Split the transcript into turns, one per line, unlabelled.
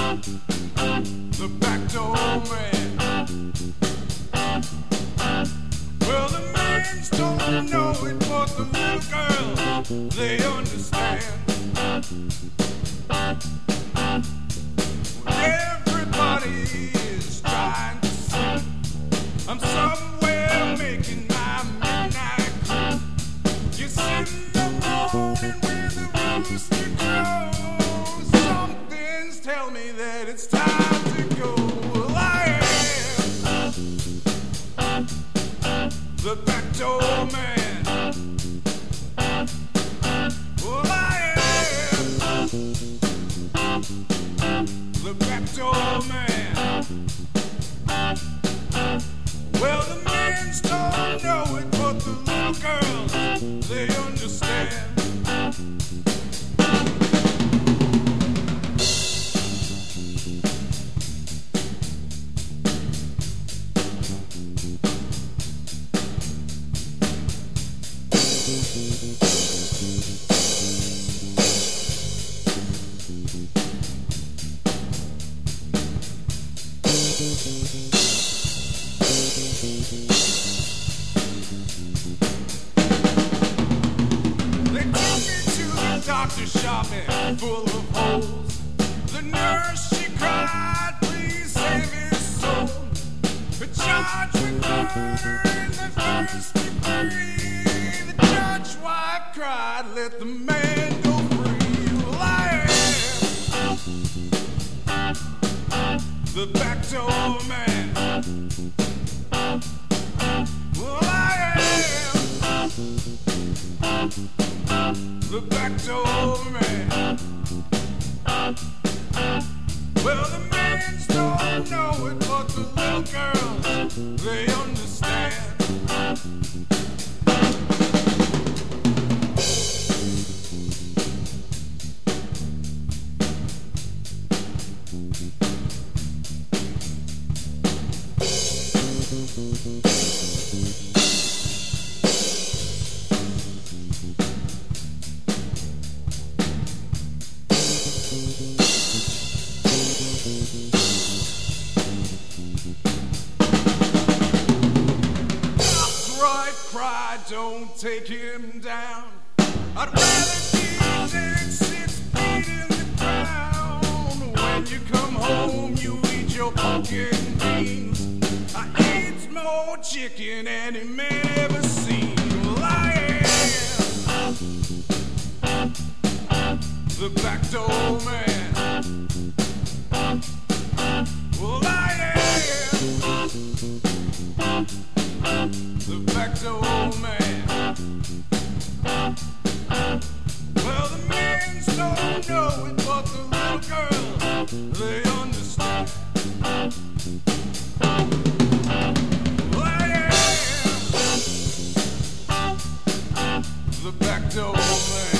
the back door man. Well, the mans don't know it, but the little girls, they understand. Everybody is trying to see I'm somewhere making my midnight crew. You sit in the morning when the rooster crows. Some things tell me that it's time to go. Well, I am the back door man. Well, I am the back door man. Well, the men don't know it, but the little girls, they understand. They took me to the doctor shopping full of holes. The nurse, she cried, please save his soul. The charge with murder in the first degree. The judge's wife cried, let the man go free. Well, I am the back door man. Well, I am the back door man. Well, the men don't know it, but the little girls, they understand. Cry, don't take him down. I'd rather be dead 6 feet in the ground. When you come home, you eat your pork and beans. I eat more chicken than any man ever seen. Well, I am the back door man. Well, I am the back door man. Well, the men don't know it, but the little girls, they understand. Well, I am the back door man.